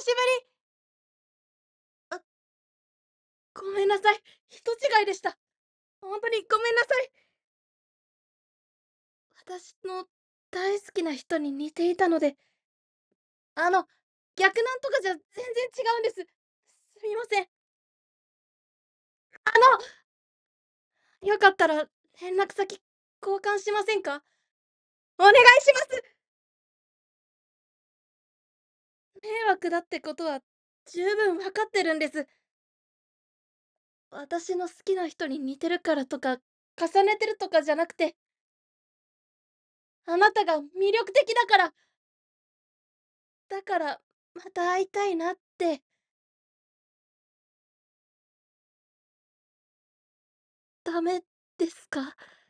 しぶり。あ、ごめんなさい。人違いでした。ほんとにごめんなさい。私の大好きな人に似ていたので、あの、逆なんとかじゃ全然違うんです。すみません。よかったら連絡先交換しませんか？お願いします！迷惑だってことは十分分かってるんです。私の好きな人に似てるからとか、重ねてるとかじゃなくて、あなたが魅力的だから、だからまた会いたいなって。ダメですか？